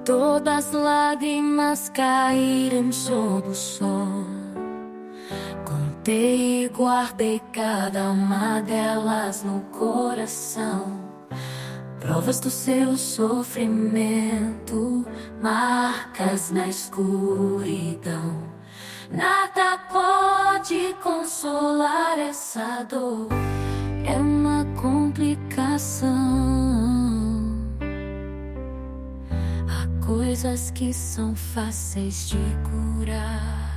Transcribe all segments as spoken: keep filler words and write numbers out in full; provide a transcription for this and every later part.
Todas as lágrimas caíram sob o sol. Contei e guardei cada uma delas no coração. Provas do seu sofrimento, marcas na escuridão. Nada pode consolar essa dor, é uma complicação. Há coisas que são fáceis de curar,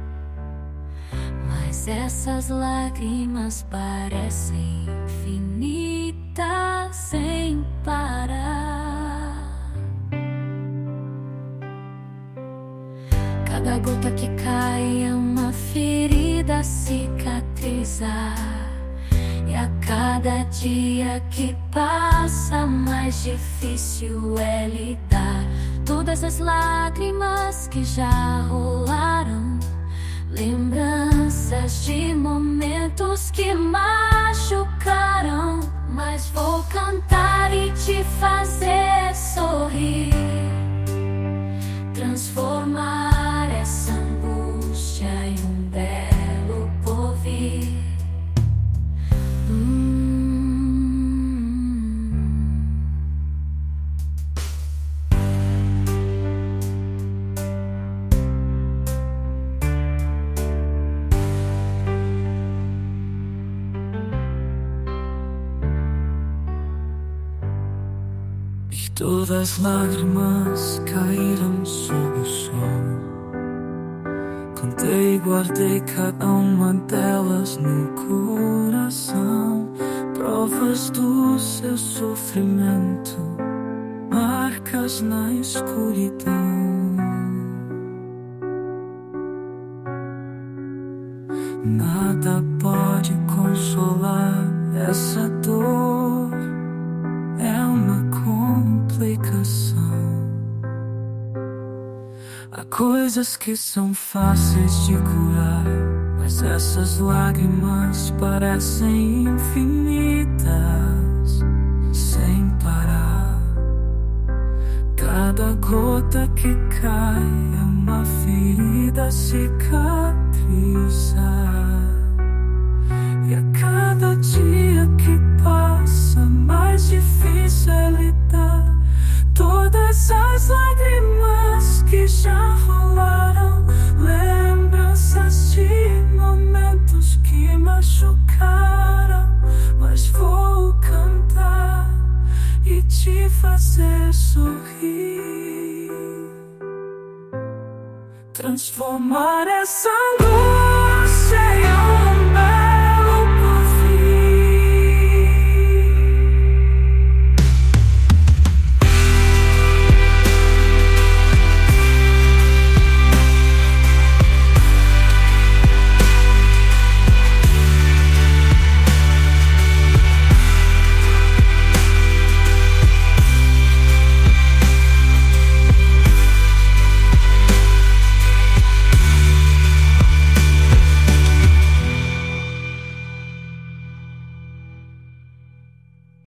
mas essas lágrimas parecem infinitas sem parar. Cada gota que cai é uma ferida a cicatrizar, e a cada dia que passa mais difícil é lidar. Todas as lágrimas que já rolaram, lembranças de momentos que machucaram, mas vou cantar e te fazer sorrir, transformar essa angústia em um belo porvir. hum. E todas as lágrimas caíram sob o sol. Contei e guardei cada uma delas no coração. Provas do seu sofrimento, marcas na escuridão. Nada pode consolar essa dor, é uma complicação. Há coisas que são fáceis de curar, mas essas lágrimas parecem infinitas sem parar. Cada gota que cai é uma ferida a cicatrizar, e a cada dia que passa mais difícil é lidar. Todas as lágrimas que já rolaram, lembranças de momentos que machucaram, mas vou cantar e te fazer sorrir, transformar essa angústia